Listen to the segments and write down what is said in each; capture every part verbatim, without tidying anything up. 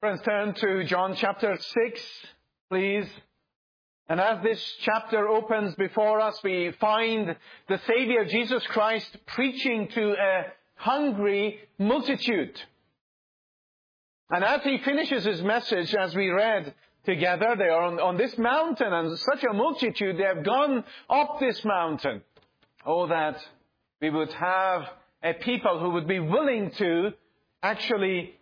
Friends, turn to John chapter six, please. And as this chapter opens before us, we find the Savior Jesus Christ preaching to a hungry multitude. And as he finishes his message, as we read together, they are on, on this mountain, and such a multitude, they have gone up this mountain. Oh, that we would have a people who would be willing to actually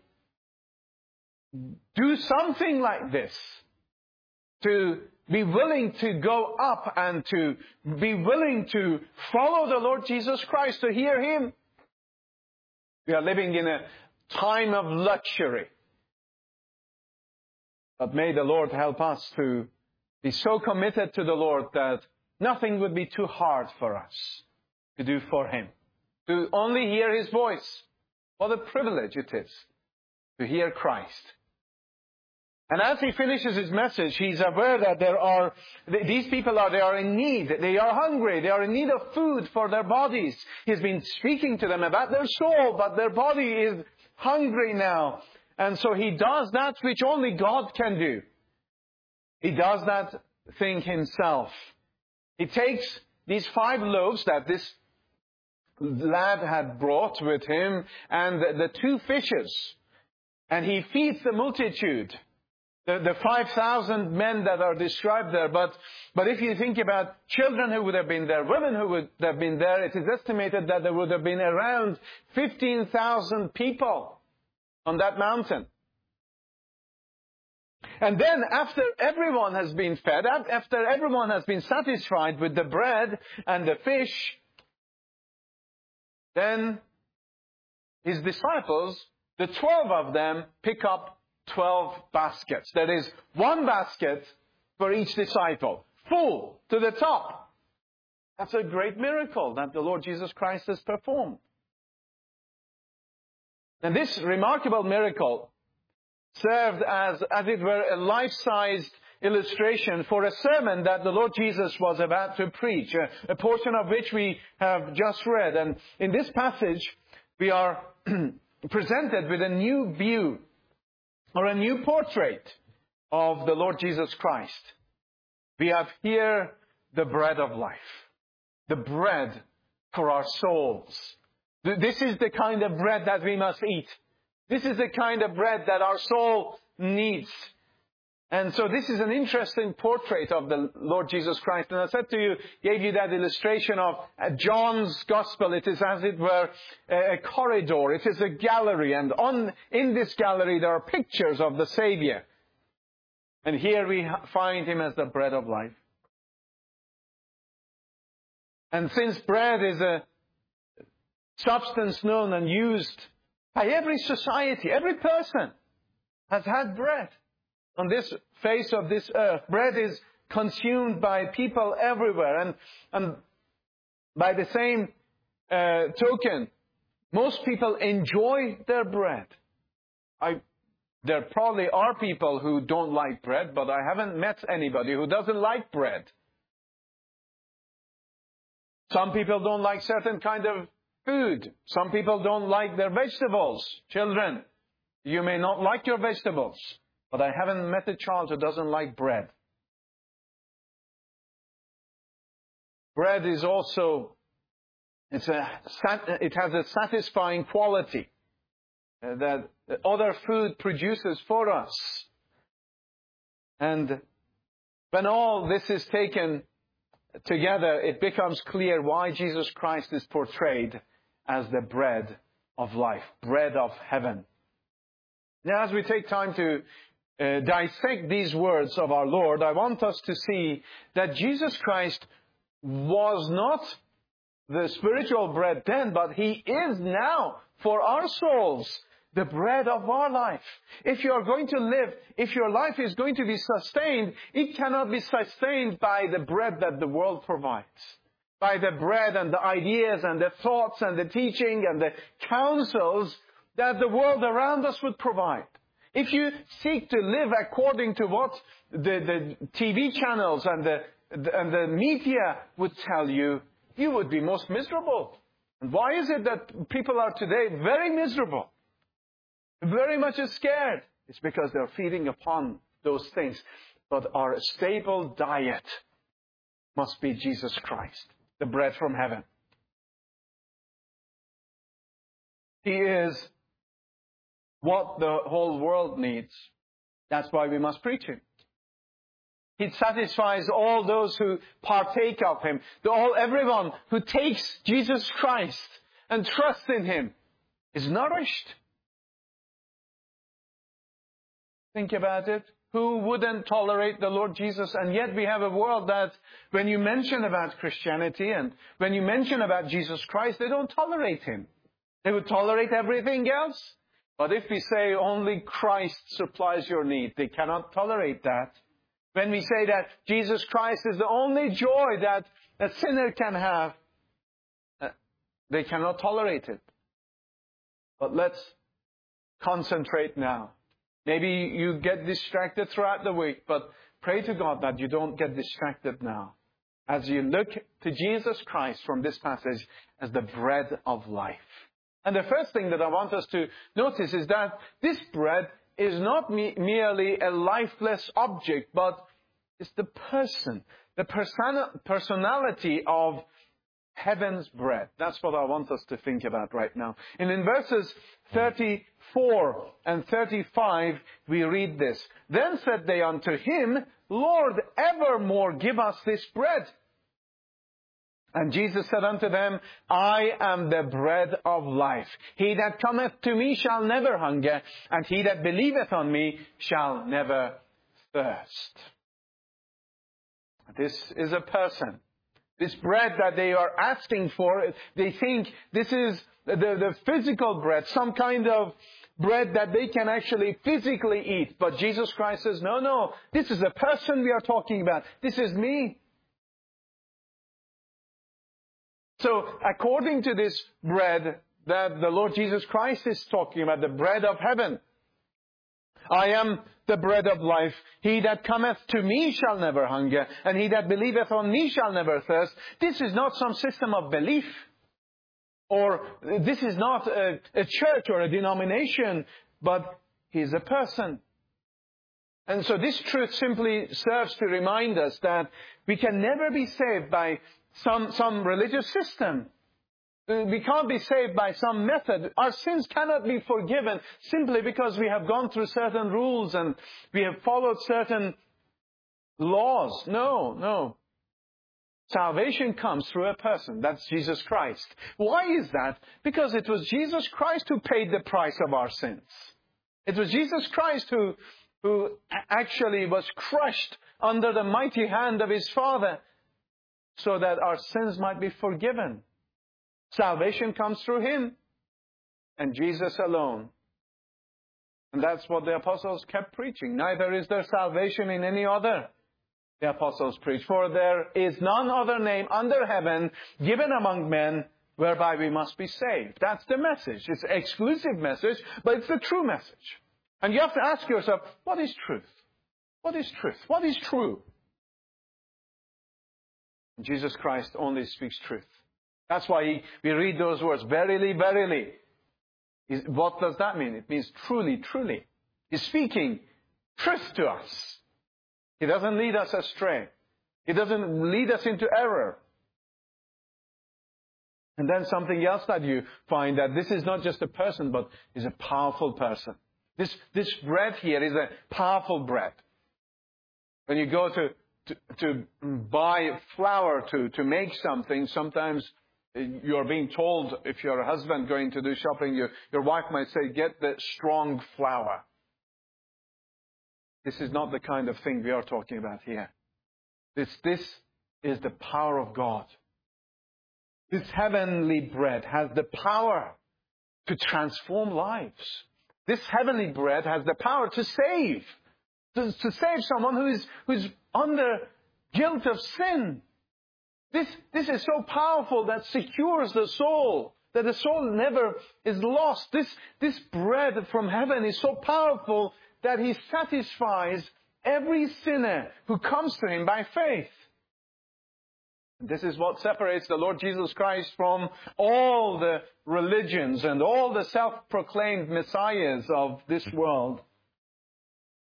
do something like this. To be willing to go up and to be willing to follow the Lord Jesus Christ, to hear Him. We are living in a time of luxury. But may the Lord help us to be so committed to the Lord that nothing would be too hard for us to do for Him. To only hear His voice. What a privilege it is to hear Christ. And as he finishes his message, he's aware that there are, these people are, they are in need. They are hungry. They are in need of food for their bodies. He's been speaking to them about their soul, but their body is hungry now. And so he does that which only God can do. He does that thing himself. He takes these five loaves that this lad had brought with him and the, the two fishes, and he feeds the multitude. The, the five thousand men that are described there. But, but if you think about children who would have been there, women who would have been there, it is estimated that there would have been around fifteen thousand people on that mountain. And then after everyone has been fed, after everyone has been satisfied with the bread and the fish, then his disciples, the twelve of them, pick up twelve baskets. That is, one basket for each disciple. Full to the top. That's a great miracle that the Lord Jesus Christ has performed. And this remarkable miracle served as, as it were, a life-sized illustration for a sermon that the Lord Jesus was about to preach, a, a portion of which we have just read. And in this passage, we are presented with a new view or a new portrait of the Lord Jesus Christ. We have here the bread of life. The bread for our souls. This is the kind of bread that we must eat. This is the kind of bread that our soul needs. And so this is an interesting portrait of the Lord Jesus Christ. And I said to you, gave you that illustration of John's Gospel. It is as it were a corridor. It is a gallery. And on in this gallery there are pictures of the Savior. And here we find Him as the bread of life. And since bread is a substance known and used by every society, every person has had bread. On this face of this earth, bread is consumed by people everywhere. And, and by the same uh, token, most people enjoy their bread. I, there probably are people who don't like bread, but I haven't met anybody who doesn't like bread. Some people don't like certain kind of food. Some people don't like their vegetables. Children, you may not like your vegetables. But I haven't met a child who doesn't like bread. Bread is also, it's a, it has a satisfying quality that other food produces for us. And when all this is taken together, it becomes clear why Jesus Christ is portrayed as the bread of life, bread of heaven. Now, as we take time to Uh, dissect these words of our Lord, I want us to see that Jesus Christ was not the spiritual bread then, but He is now for our souls the bread of our life. If you are going to live, if your life is going to be sustained, it cannot be sustained by the bread that the world provides. By the bread and the ideas and the thoughts and the teaching and the counsels that the world around us would provide. If you seek to live according to what the, the T V channels and the, the, and the media would tell you, you would be most miserable. And why is it that people are today very miserable? Very much scared. It's because they're feeding upon those things. But our stable diet must be Jesus Christ, the bread from heaven. He is what the whole world needs. That's why we must preach Him. He satisfies all those who partake of Him. All, everyone who takes Jesus Christ and trusts in Him is nourished. Think about it. Who wouldn't tolerate the Lord Jesus? And yet we have a world that when you mention about Christianity and when you mention about Jesus Christ, they don't tolerate Him. They would tolerate everything else. But if we say only Christ supplies your need, they cannot tolerate that. When we say that Jesus Christ is the only joy that a sinner can have, they cannot tolerate it. But let's concentrate now. Maybe you get distracted throughout the week, but pray to God that you don't get distracted now. As you look to Jesus Christ from this passage as the bread of life. And the first thing that I want us to notice is that this bread is not me- merely a lifeless object, but it's the person, the person- personality of heaven's bread. That's what I want us to think about right now. And in verses thirty-four and thirty-five, we read this. Then said they unto Him, Lord, evermore give us this bread. And Jesus said unto them, I am the bread of life. He that cometh to me shall never hunger, and he that believeth on me shall never thirst. This is a person. This bread that they are asking for, they think this is the, the physical bread, some kind of bread that they can actually physically eat. But Jesus Christ says, no, no, this is a person we are talking about. This is me. So, according to this bread that the Lord Jesus Christ is talking about, the bread of heaven, I am the bread of life. He that cometh to me shall never hunger, and he that believeth on me shall never thirst. This is not some system of belief, or this is not a, a church or a denomination, but He is a person. And so this truth simply serves to remind us that we can never be saved by some, some religious system. We can't be saved by some method. Our sins cannot be forgiven simply because we have gone through certain rules and we have followed certain laws. No, no. Salvation comes through a person. That's Jesus Christ. Why is that? Because it was Jesus Christ who paid the price of our sins. It was Jesus Christ who, who actually was crushed under the mighty hand of His Father so that our sins might be forgiven. Salvation comes through Him and Jesus alone. And that's what the apostles kept preaching. Neither is there salvation in any other, the apostles preach. For there is none other name under heaven given among men whereby we must be saved. That's the message. It's an exclusive message, but it's the true message. And you have to ask yourself, what is truth? What is truth? What is true? Jesus Christ only speaks truth. That's why he, we read those words, verily, verily. Is, what does that mean? It means truly, truly. He's speaking truth to us. He doesn't lead us astray. He doesn't lead us into error. And then something else that you find, that this is not just a person, but is a powerful person. This, this bread here is a powerful bread. When you go to, to, to buy flour to, to make something, sometimes you're being told, if you're a husband going to do shopping, your, your wife might say, get the strong flour. This is not the kind of thing we are talking about here. This, this is the power of God. This heavenly bread has the power to transform lives. This heavenly bread has the power to save. To, to save someone who is, who is under guilt of sin. This, this is so powerful that secures the soul, that the soul never is lost. This, this bread from heaven is so powerful that He satisfies every sinner who comes to Him by faith. This is what separates the Lord Jesus Christ from all the religions and all the self-proclaimed messiahs of this world.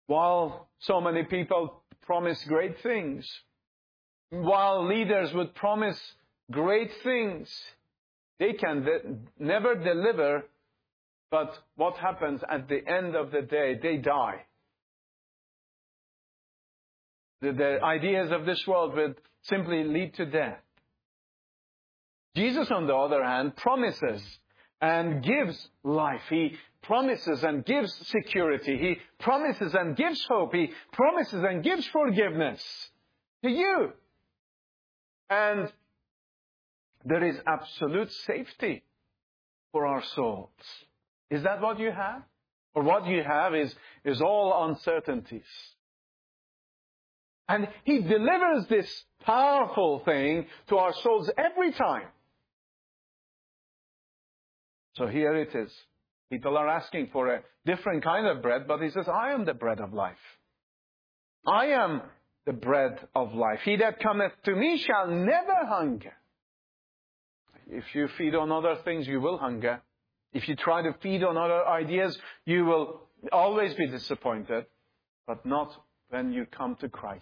While so many people promise great things, while leaders would promise great things, they can de- never deliver. But what happens at the end of the day? They die. The, the ideas of this world would simply lead to death. Jesus, on the other hand, promises and gives life. He promises and gives security. He promises and gives hope. He promises and gives forgiveness to you. And there is absolute safety for our souls. Is that what you have? Or what you have is, is all uncertainties. And He delivers this powerful thing to our souls every time. So here it is. People are asking for a different kind of bread, but He says, I am the bread of life. I am the bread of life. He that cometh to me shall never hunger. If you feed on other things, you will hunger. If you try to feed on other ideas, you will always be disappointed, but not when you come to Christ.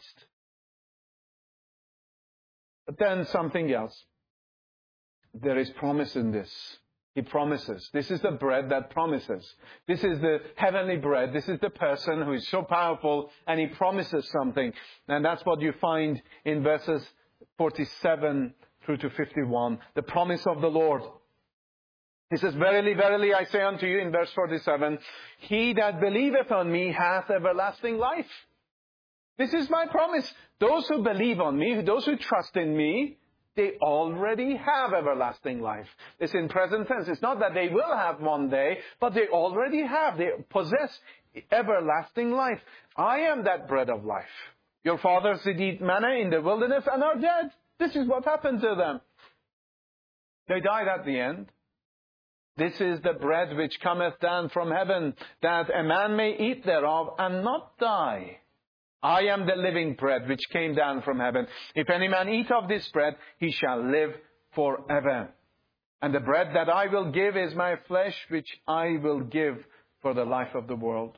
But then something else. There is promise in this. He promises. This is the bread that promises. This is the heavenly bread. This is the person who is so powerful, and He promises something. And that's what you find in verses forty-seven through to fifty-one. The promise of the Lord. He says, Verily, verily, I say unto you, in verse forty-seven, He that believeth on me hath everlasting life. This is my promise. Those who believe on me, those who trust in me, they already have everlasting life. It's in present tense. It's not that they will have one day, but they already have. They possess everlasting life. I am that bread of life. Your fathers did eat manna in the wilderness and are dead. This is what happened to them. They died at the end. This is the bread which cometh down from heaven, that a man may eat thereof and not die. I am the living bread which came down from heaven. If any man eat of this bread, he shall live forever. And the bread that I will give is my flesh, which I will give for the life of the world.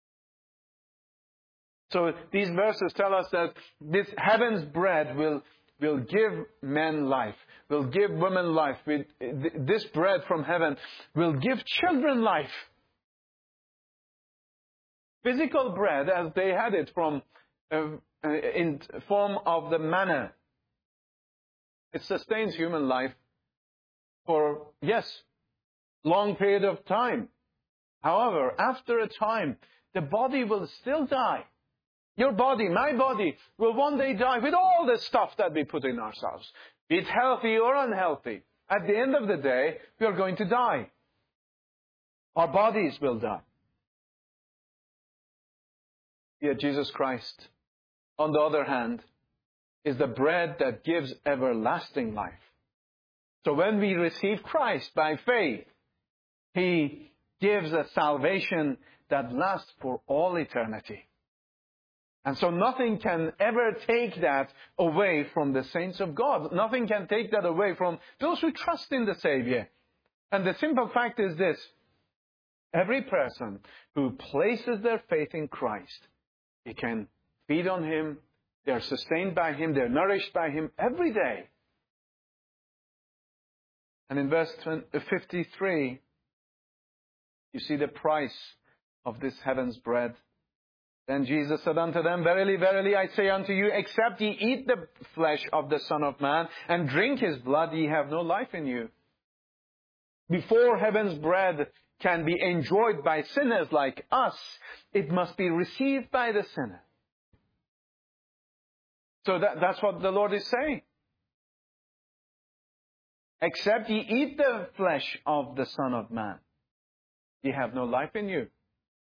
So these verses tell us that this heaven's bread will, will give men life, will give women life. This bread from heaven will give children life. Physical bread, as they had it from uh, in form of the manna, it sustains human life for, yes, long period of time. However, after a time, the body will still die. Your body, my body, will one day die with all the stuff that we put in ourselves, be it healthy or unhealthy. At the end of the day, we are going to die. Our bodies will die. Yet Jesus Christ, on the other hand, is the bread that gives everlasting life. So when we receive Christ by faith, He gives a salvation that lasts for all eternity. And so nothing can ever take that away from the saints of God. Nothing can take that away from those who trust in the Savior. And the simple fact is this: every person who places their faith in Christ, they can feed on Him, they're sustained by Him, they're nourished by Him every day. And in verse fifty-three, you see the price of this heaven's bread. Then Jesus said unto them, Verily, verily, I say unto you, except ye eat the flesh of the Son of Man and drink His blood, ye have no life in you. Before heaven's bread can be enjoyed by sinners like us, it must be received by the sinner. So that, that's what the Lord is saying. Except ye eat the flesh of the Son of Man, ye have no life in you.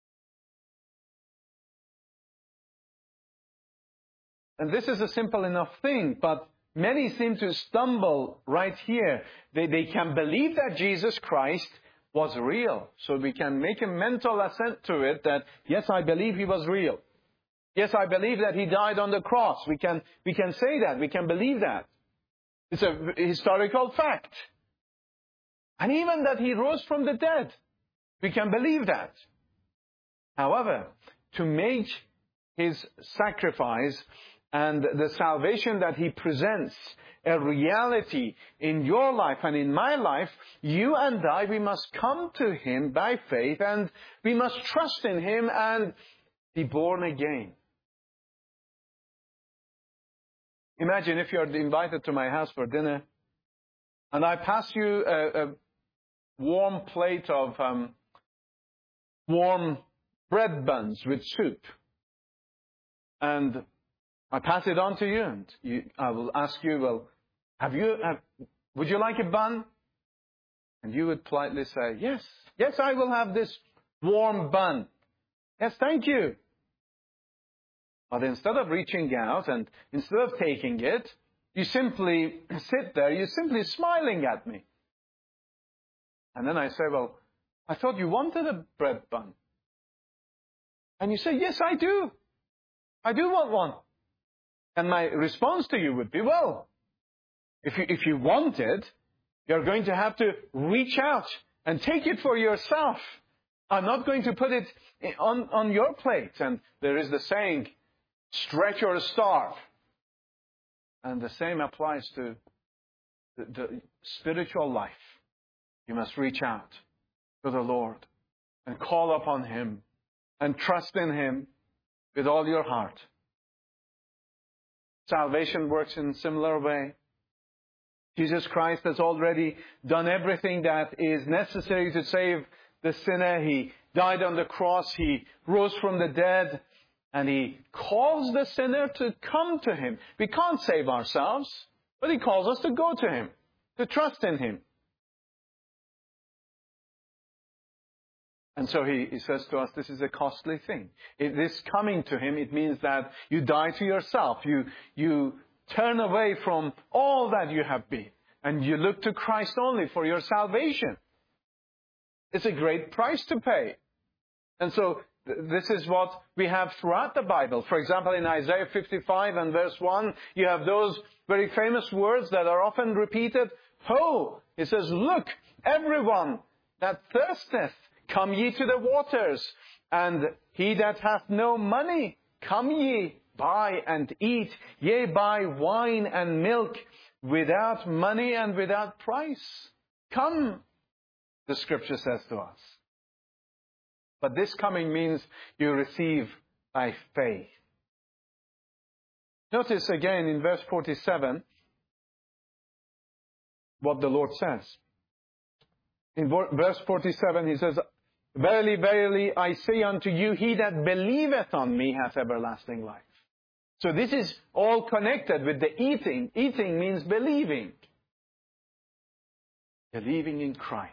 And this is a simple enough thing, but many seem to stumble right here. They, they can believe that Jesus Christ was real. So we can make a mental assent to it that, yes, I believe He was real. Yes, I believe that He died on the cross. We can, we can say that. We can believe that. It's a historical fact. And even that He rose from the dead. We can believe that. However, to make His sacrifice and the salvation that He presents, a reality in your life and in my life, you and I, we must come to Him by faith, and we must trust in Him and be born again. Imagine if you're invited to my house for dinner, and I pass you a, a warm plate of um, warm bread buns with soup. And I pass it on to you, and you, I will ask you, well, have you, have, would you like a bun? And you would politely say, yes, yes, I will have this warm bun. Yes, thank you. But instead of reaching out and instead of taking it, you simply sit there, you're simply smiling at me. And then I say, well, I thought you wanted a bread bun. And you say, yes, I do. I do want one. And my response to you would be, well, if you, if you want it, you're going to have to reach out and take it for yourself. I'm not going to put it on, on your plate. And there is the saying, stretch or starve. And the same applies to the, the spiritual life. You must reach out to the Lord and call upon Him and trust in Him with all your heart. Salvation works in a similar way. Jesus Christ has already done everything that is necessary to save the sinner. He died on the cross. He rose from the dead. And He calls the sinner to come to Him. We can't save ourselves, but He calls us to go to Him, to trust in Him. And so he, he says to us, this is a costly thing. It, this coming to Him, it means that you die to yourself. You, you turn away from all that you have been. And you look to Christ only for your salvation. It's a great price to pay. And so th- this is what we have throughout the Bible. For example, in Isaiah fifty-five and verse one, you have those very famous words that are often repeated. Ho! It says, look, everyone that thirsteth, come ye to the waters, and he that hath no money, come ye, buy and eat, yea, buy wine and milk, without money and without price. Come, the Scripture says to us. But this coming means you receive by faith. Notice again in verse forty-seven what the Lord says. In verse forty-seven He says, verily, verily, I say unto you, he that believeth on me hath everlasting life. So this is all connected with the eating. Eating means believing. Believing in Christ.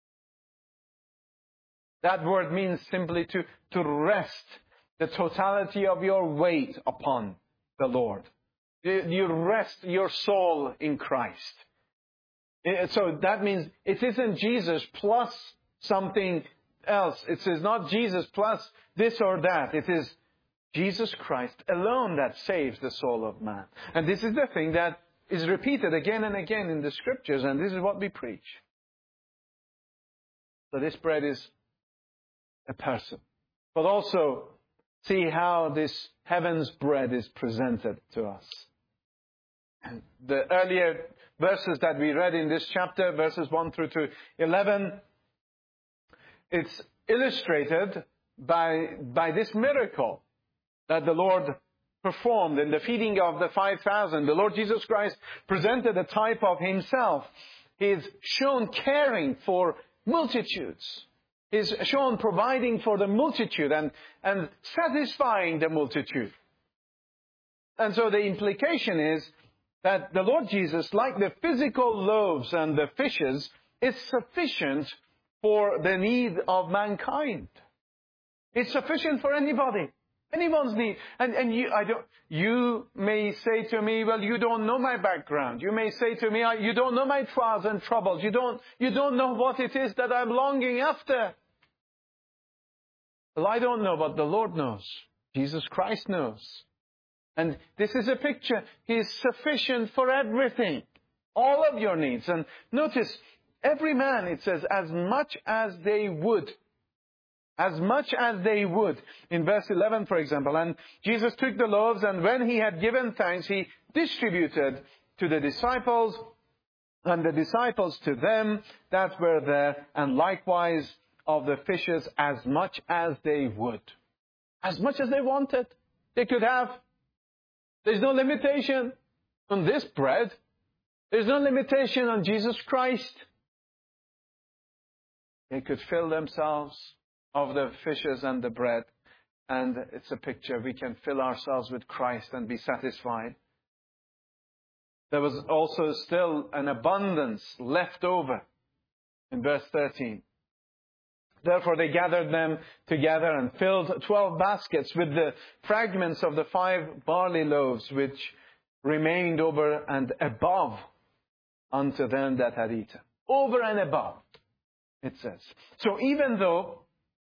That word means simply to, to rest the totality of your weight upon the Lord. You, you rest your soul in Christ. So that means it isn't Jesus plus something else. It is not Jesus plus this or that. It is Jesus Christ alone that saves the soul of man. And this is the thing that is repeated again and again in the Scriptures, and this is what we preach. So this bread is a person. But also see how this heaven's bread is presented to us. And the earlier verses that we read in this chapter, verses one through to eleven, it's illustrated by, by this miracle that the Lord performed in the feeding of the five thousand. The Lord Jesus Christ presented a type of Himself. He is shown caring for multitudes. He is shown providing for the multitude and, and satisfying the multitude. And so the implication is that the Lord Jesus, like the physical loaves and the fishes, is sufficient for the need of mankind. It's sufficient for anybody. Anyone's need. And, and you, I don't, you may say to me, well, you don't know my background. You may say to me, you don't know my trials and troubles. You don't, you don't know what it is that I'm longing after. Well, I don't know, but the Lord knows. Jesus Christ knows. And this is a picture. He is sufficient for everything. All of your needs. And notice, every man, it says, as much as they would as much as they would. In verse eleven, for example, and Jesus took the loaves, and when he had given thanks, he distributed to the disciples, and the disciples to them that were there, and likewise of the fishes as much as they would. As much as they wanted. They could have. There's no limitation on this bread. There's no limitation on Jesus Christ. They could fill themselves of the fishes and the bread. And it's a picture. We can fill ourselves with Christ and be satisfied. There was also still an abundance left over in verse thirteen. Therefore they gathered them together and filled twelve baskets with the fragments of the five barley loaves which remained over and above unto them that had eaten. Over and above, it says. So even though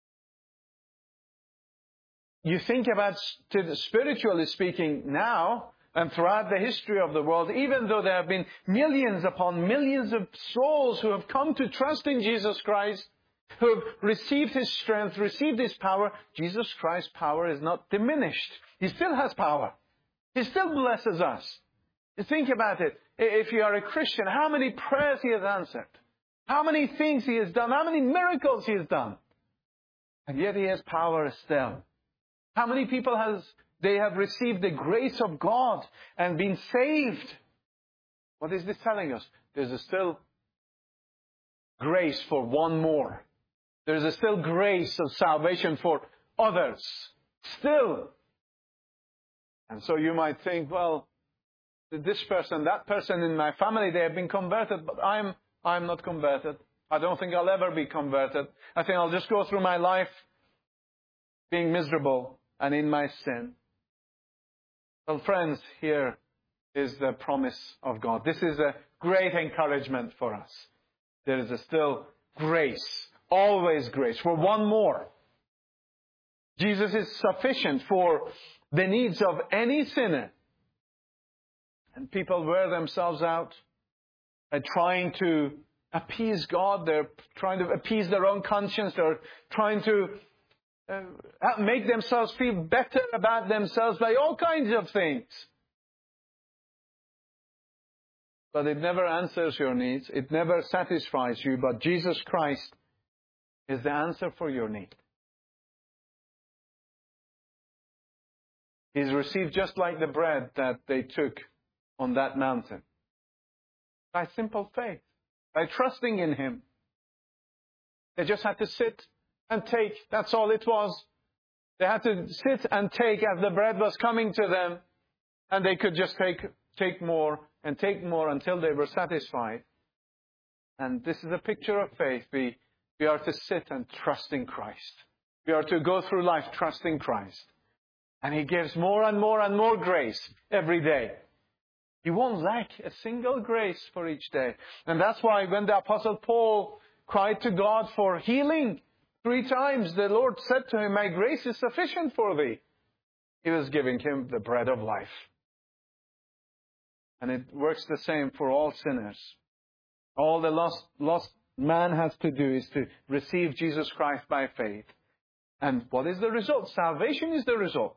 you think about, spiritually speaking now, and throughout the history of the world, even though there have been millions upon millions of souls who have come to trust in Jesus Christ, who have received His strength, received His power, Jesus Christ's power is not diminished. He still has power. He still blesses us. You think about it. If you are a Christian, how many prayers He has answered? How many things He has done? How many miracles He has done? And yet He has power still. How many people has they have received the grace of God and been saved? What is this telling us? There's a still grace for one more. There's a still grace of salvation for others. Still. And so you might think, well, this person, that person in my family, they have been converted, but I'm, I'm not converted. I don't think I'll ever be converted. I think I'll just go through my life being miserable and in my sin. Well, friends, here is the promise of God. This is a great encouragement for us. There is a still grace, always grace, for one more. Jesus is sufficient for the needs of any sinner. And people wear themselves out by trying to appease God. They're trying to appease their own conscience. They're trying to uh, make themselves feel better about themselves by all kinds of things. But it never answers your needs. It never satisfies you. But Jesus Christ is the answer for your need. He's received just like the bread that they took on that mountain. By simple faith. By trusting in Him. They just had to sit and take. That's all it was. They had to sit and take as the bread was coming to them. And they could just take, take more and take more until they were satisfied. And this is a picture of faith. We, we are to sit and trust in Christ. We are to go through life trusting Christ. And He gives more and more and more grace every day. You won't lack a single grace for each day. And that's why when the Apostle Paul cried to God for healing three times, the Lord said to him, my grace is sufficient for thee. He was giving him the bread of life. And it works the same for all sinners. All the lost, lost man has to do is to receive Jesus Christ by faith. And what is the result? Salvation is the result.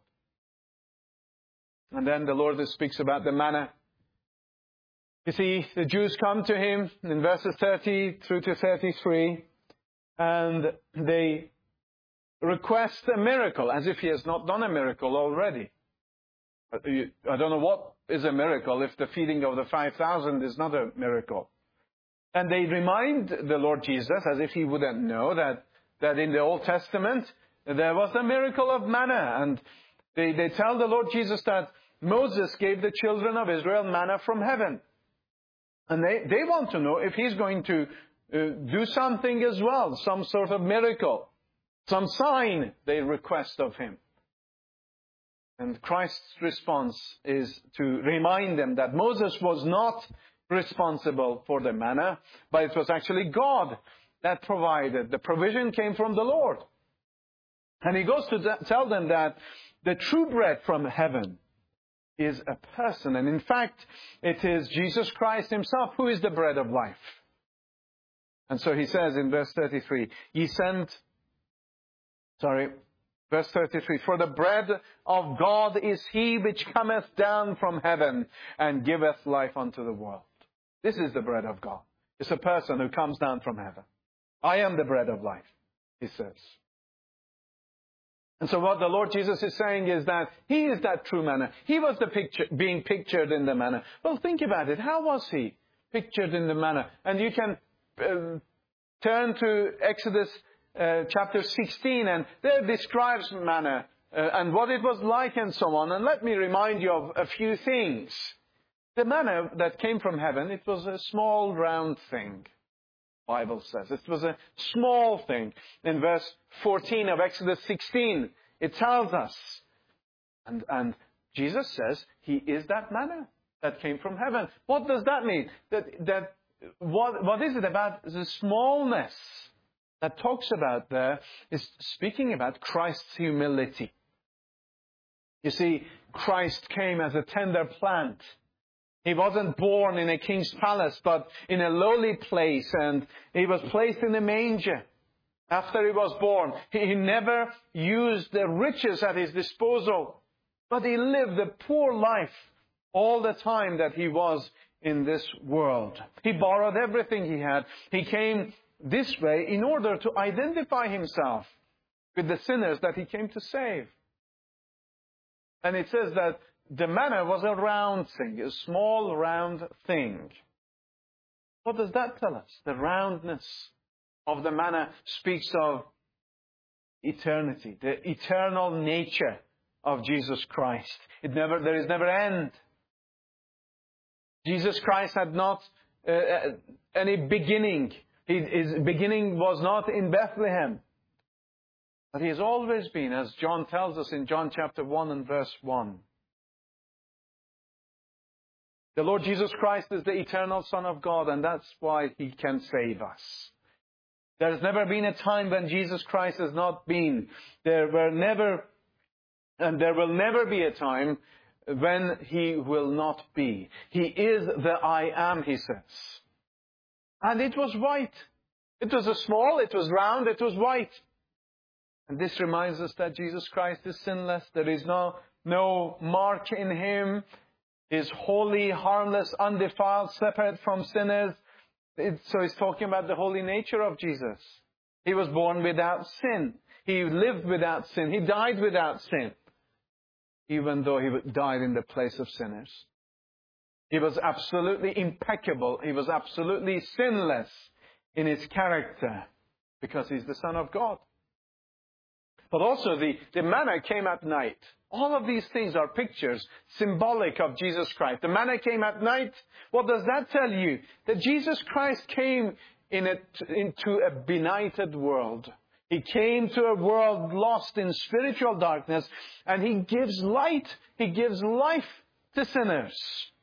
And then the Lord speaks about the manna. You see, the Jews come to Him in verses thirty through to thirty-three, and they request a miracle, as if He has not done a miracle already. I don't know what is a miracle if the feeding of the five thousand is not a miracle. And they remind the Lord Jesus, as if He wouldn't know, that, that in the Old Testament there was a miracle of manna. And they, they tell the Lord Jesus that Moses gave the children of Israel manna from heaven. And they, they want to know if He's going to uh, do something as well, some sort of miracle, some sign they request of Him. And Christ's response is to remind them that Moses was not responsible for the manna, but it was actually God that provided. The provision came from the Lord. And He goes to th- tell them that the true bread from heaven is a person. And in fact, it is Jesus Christ Himself who is the bread of life. And so He says in verse thirty-three, ye sent Sorry. Verse thirty-three, for the bread of God is he which cometh down from heaven and giveth life unto the world. This is the bread of God. It's a person who comes down from heaven. I am the bread of life, he says. And so what the Lord Jesus is saying is that he is that true manna. He was the picture, being pictured in the manna. Well, think about it. How was he pictured in the manna? And you can uh, turn to Exodus Uh, chapter sixteen, and there describes manna uh, and what it was like and so on. And let me remind you of a few things. The manna that came from heaven, it was a small round thing, the Bible says. It was a small thing. In verse fourteen of Exodus sixteen, it tells us. And, and Jesus says, he is that manna that came from heaven. What does that mean? That, that what, what is it about the smallness that talks about there is speaking about Christ's humility. You see, Christ came as a tender plant. He wasn't born in a king's palace, but in a lowly place, and he was placed in a manger. After he was born, he never used the riches at his disposal, but he lived a poor life all the time that he was in this world. He borrowed everything he had. He came this way in order to identify himself with the sinners that he came to save. And it says that the manna was a round thing, a small round thing. What does that tell us? The roundness of the manna speaks of eternity, the eternal nature of Jesus Christ. It never, there is never end. Jesus Christ had not uh, any beginning. His beginning was not in Bethlehem. But he has always been, as John tells us in John chapter one and verse one. The Lord Jesus Christ is the eternal Son of God, and that's why he can save us. There has never been a time when Jesus Christ has not been. There were never, and there will never be a time when he will not be. He is the I am, he says. And it was white. It was a small, it was round, it was white. And this reminds us that Jesus Christ is sinless. There is no, no mark in him. He is holy, harmless, undefiled, separate from sinners. It, so he's talking about the holy nature of Jesus. He was born without sin. He lived without sin. He died without sin. Even though he died in the place of sinners. He was absolutely impeccable. He was absolutely sinless in his character because he's the Son of God. But also the, the manna came at night. All of these things are pictures, symbolic of Jesus Christ. The manna came at night. What does that tell you? That Jesus Christ came in a, into a benighted world. He came to a world lost in spiritual darkness, and he gives light. He gives life to sinners.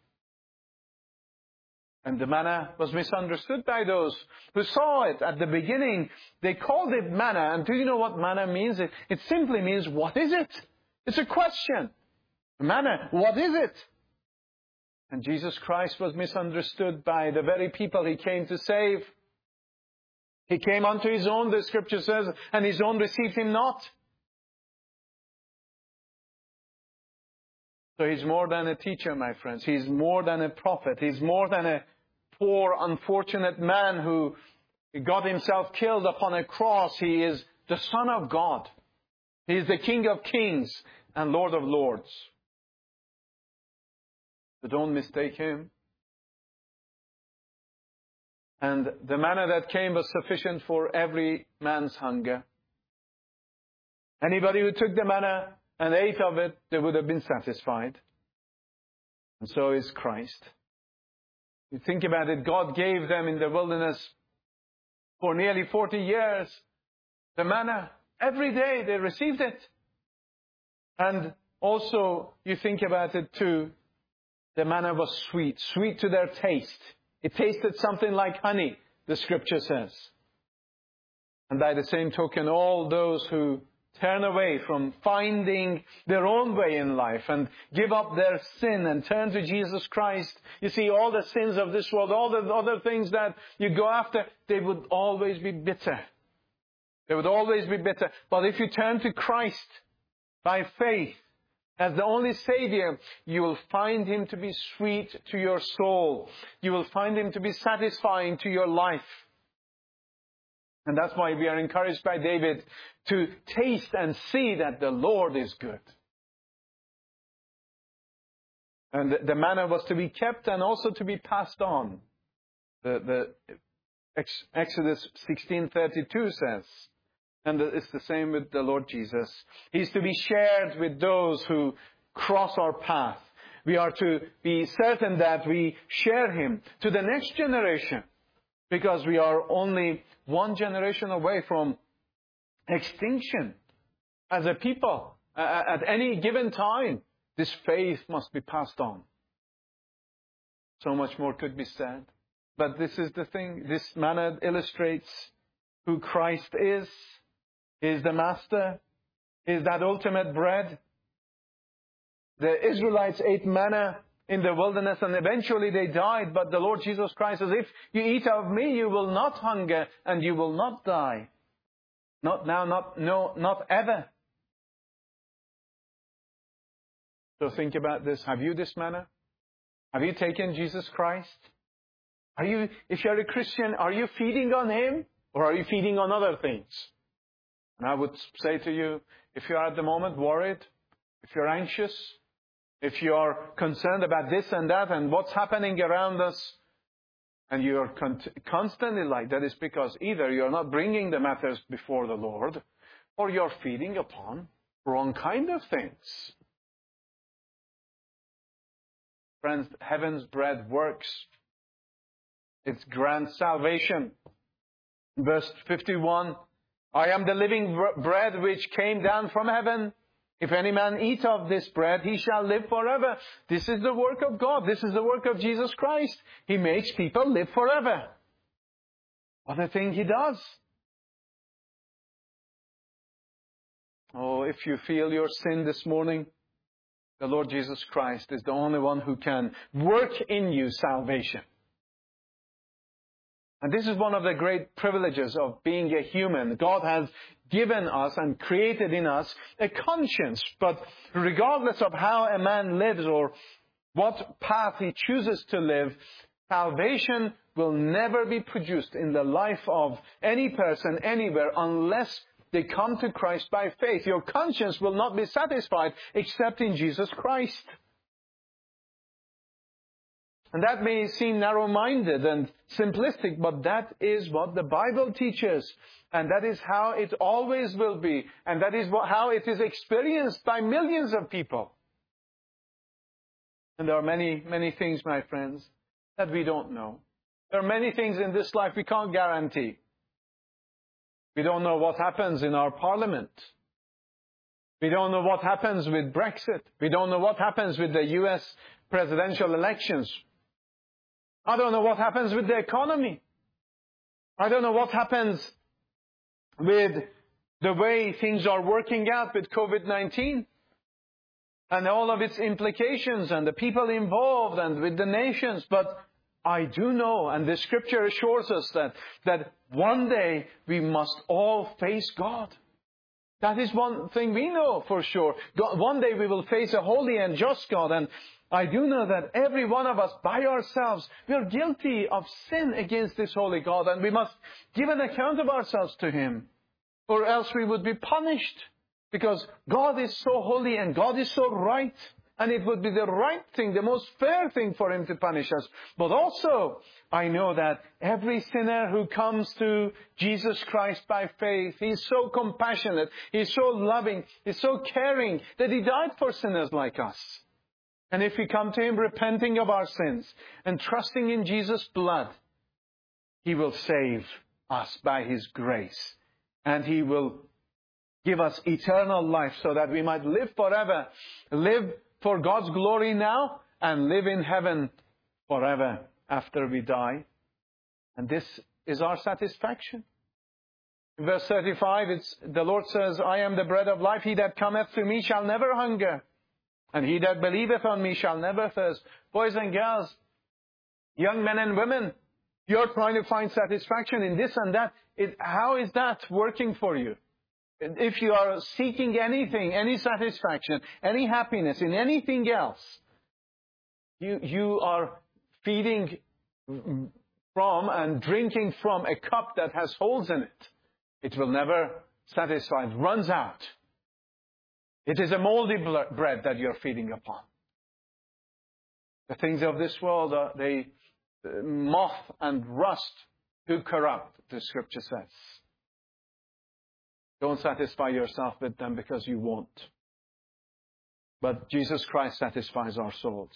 And the manna was misunderstood by those who saw it at the beginning. They called it manna. And do you know what manna means? It, it simply means, what is it? It's a question. Manna, what is it? And Jesus Christ was misunderstood by the very people he came to save. He came unto his own, the scripture says, and his own received him not. So he's more than a teacher, my friends. He's more than a prophet. He's more than a poor, unfortunate man who got himself killed upon a cross. He is the Son of God. He is the King of kings and Lord of lords. So don't mistake him. And the manna that came was sufficient for every man's hunger. Anybody who took the manna and ate of it, they would have been satisfied. And so is Christ. You think about it, God gave them in the wilderness for nearly forty years the manna. Every day they received it. And also, you think about it too, the manna was sweet, sweet to their taste. It tasted something like honey, the scripture says. And by the same token, all those who turn away from finding their own way in life and give up their sin and turn to Jesus Christ. You see, all the sins of this world, all the other things that you go after, they would always be bitter. They would always be bitter. But if you turn to Christ by faith as the only Savior, you will find Him to be sweet to your soul. You will find Him to be satisfying to your life. And that's why we are encouraged by David to taste and see that the Lord is good. And the manna was to be kept and also to be passed on. The, the Exodus sixteen thirty-two says, and it's the same with the Lord Jesus. He's to be shared with those who cross our path. We are to be certain that we share Him to the next generation, because we are only one generation away from extinction as a people. At any given time, this faith must be passed on. So much more could be said. But this is the thing. This manna illustrates who Christ is. He is the Master. He is that ultimate bread. The Israelites ate manna in the wilderness and eventually they died. But the Lord Jesus Christ says, if you eat of me, you will not hunger and you will not die. Not now, not, no, not ever. So think about this. Have you this manna? Have you taken Jesus Christ? Are you, if you're a Christian, are you feeding on Him or are you feeding on other things? And I would say to you, if you are at the moment worried, if you're anxious, if you are concerned about this and that and what's happening around us, and you're con- constantly like that, is because either you're not bringing the matters before the Lord, or you're feeding upon wrong kind of things. Friends, heaven's bread works. It grants salvation. Verse fifty-one, I am the living bread which came down from heaven. If any man eat of this bread, he shall live forever. This is the work of God. This is the work of Jesus Christ. He makes people live forever. What a thing He does. Oh, if you feel your sin this morning, the Lord Jesus Christ is the only one who can work in you salvation. And this is one of the great privileges of being a human. God has given us and created in us a conscience. But regardless of how a man lives or what path he chooses to live, salvation will never be produced in the life of any person anywhere unless they come to Christ by faith. Your conscience will not be satisfied except in Jesus Christ. And that may seem narrow-minded and simplistic, but that is what the Bible teaches. And that is how it always will be. And that is what, how it is experienced by millions of people. And there are many, many things, my friends, that we don't know. There are many things in this life we can't guarantee. We don't know what happens in our parliament. We don't know what happens with Brexit. We don't know what happens with the U S presidential elections. I don't know what happens with the economy. I don't know what happens with the way things are working out with COVID nineteen and all of its implications and the people involved and with the nations. But I do know, and the Scripture assures us that, that one day we must all face God. That is one thing we know for sure. God, one day we will face a holy and just God. And I do know that every one of us by ourselves, we are guilty of sin against this holy God. And we must give an account of ourselves to Him. Or else we would be punished. Because God is so holy and God is so right. And it would be the right thing, the most fair thing for Him to punish us. But also, I know that every sinner who comes to Jesus Christ by faith, He's so compassionate, He's so loving, He's so caring that He died for sinners like us. And if we come to Him repenting of our sins and trusting in Jesus' blood, He will save us by His grace. And He will give us eternal life so that we might live forever, live for God's glory now, and live in heaven forever after we die. And this is our satisfaction. In verse thirty-five, it's, the Lord says, I am the bread of life. He that cometh to me shall never hunger. And he that believeth on me shall never thirst. Boys and girls, young men and women, You're trying to find satisfaction in this and that. It, how is that working for you? If you are seeking anything, any satisfaction, any happiness in anything else, you, you are feeding from and drinking from a cup that has holes in it. It will never satisfy. It runs out. It is a moldy bread that you're feeding upon. The things of this world, are, they moth and rust do corrupt, the Scripture says. Don't satisfy yourself with them because you won't. But Jesus Christ satisfies our souls.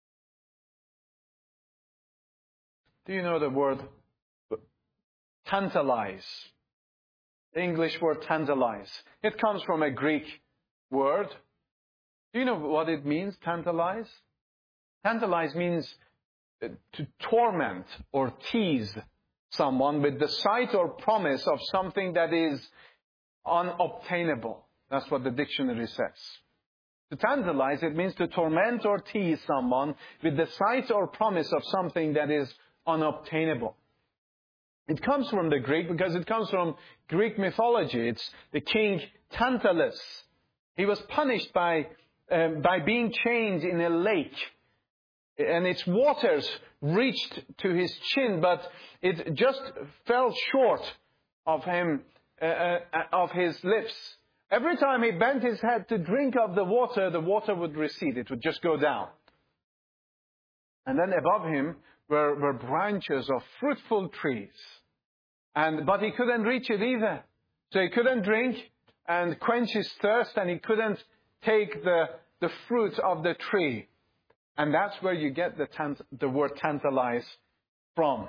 Do you know the word tantalize? The English word tantalize. It comes from a Greek word. Do you know what it means, tantalize? Tantalize means to torment or tease someone with the sight or promise of something that is unobtainable. That's what the dictionary says. To tantalize, it means to torment or tease someone with the sight or promise of something that is unobtainable. It comes from the Greek because it comes from Greek mythology. It's the king Tantalus. He was punished by, um, by being chained in a lake. And its waters reached to his chin, but it just fell short of him, uh, uh, of his lips. Every time he bent his head to drink of the water, the water would recede. It would just go down. And then above him were, were branches of fruitful trees. And, but he couldn't reach it either. So he couldn't drink and quench his thirst, and he couldn't take the, the fruit of the tree. And that's where you get the, tant- the word tantalize from.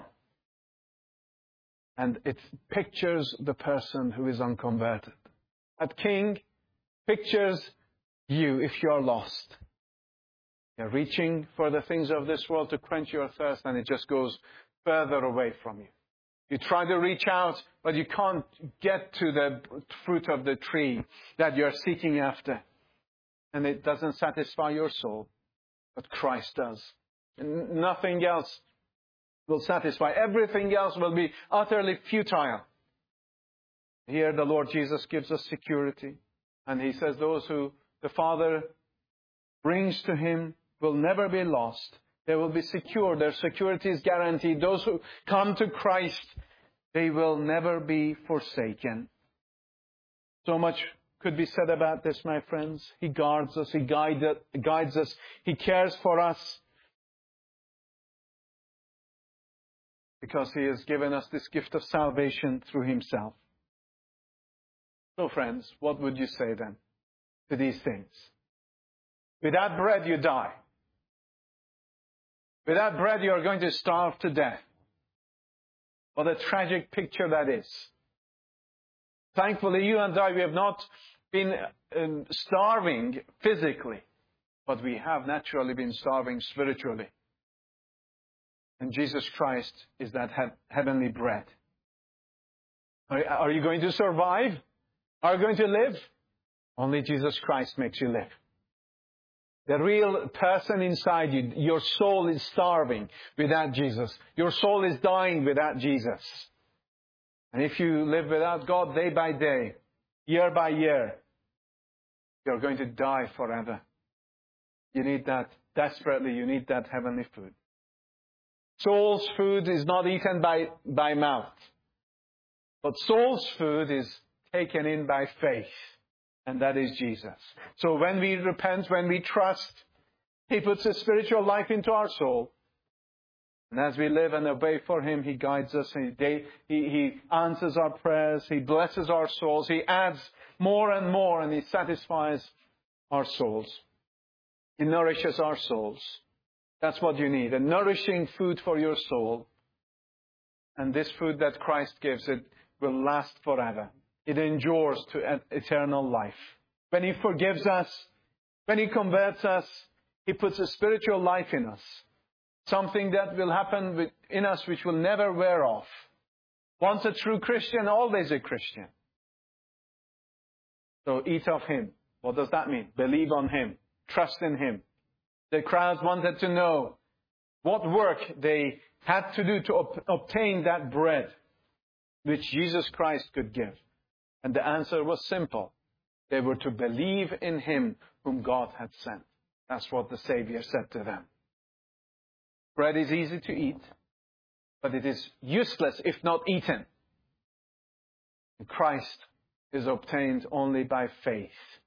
And it pictures the person who is unconverted. That king pictures you if you're lost. You're reaching for the things of this world to quench your thirst, and it just goes further away from you. You try to reach out, but you can't get to the fruit of the tree that you're seeking after. And it doesn't satisfy your soul. But Christ does. And nothing else will satisfy. Everything else will be utterly futile. Here the Lord Jesus gives us security. And He says those who the Father brings to Him will never be lost. They will be secure. Their security is guaranteed. Those who come to Christ, they will never be forsaken. So much could be said about this, my friends. He guards us. He guide, guides us. He cares for us. Because He has given us this gift of salvation through Himself. So friends, what would you say then to these things? Without bread, you die. Without bread, you are going to starve to death. What a tragic picture that is. Thankfully, you and I, we have not been um, starving physically, but we have naturally been starving spiritually. And Jesus Christ is that he- heavenly bread. Are, are you going to survive? Are you going to live? Only Jesus Christ makes you live. The real person inside you, your soul is starving without Jesus. Your soul is dying without Jesus. And if you live without God day by day, year by year, you're going to die forever. You need that desperately. You need that heavenly food. Soul's food is not eaten by, by mouth. But soul's food is taken in by faith. And that is Jesus. So when we repent, when we trust, He puts a spiritual life into our soul. And as we live and obey for Him, He guides us. He, he, he answers our prayers. He blesses our souls. He adds more and more, and He satisfies our souls. He nourishes our souls. That's what you need, a nourishing food for your soul. And this food that Christ gives, it will last forever. It endures to eternal life. When He forgives us, when He converts us, He puts a spiritual life in us. Something that will happen in us which will never wear off. Once a true Christian, always a Christian. So eat of Him. What does that mean? Believe on Him. Trust in Him. The crowds wanted to know what work they had to do to ob- obtain that bread which Jesus Christ could give? And the answer was simple. They were to believe in Him whom God had sent. That's what the Savior said to them. Bread is easy to eat, but it is useless if not eaten. And Christ is obtained only by faith.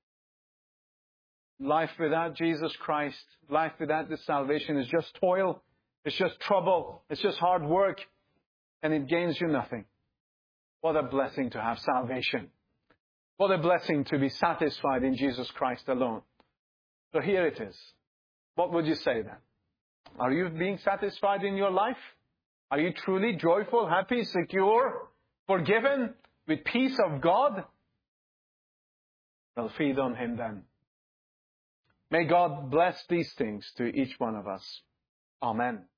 Life without Jesus Christ, life without this salvation is just toil, it's just trouble, it's just hard work, and it gains you nothing. What a blessing to have salvation. What a blessing to be satisfied in Jesus Christ alone. So here it is. What would you say then? Are you being satisfied in your life? Are you truly joyful, happy, secure, forgiven, with peace of God? Well, feed on Him then. May God bless these things to each one of us. Amen.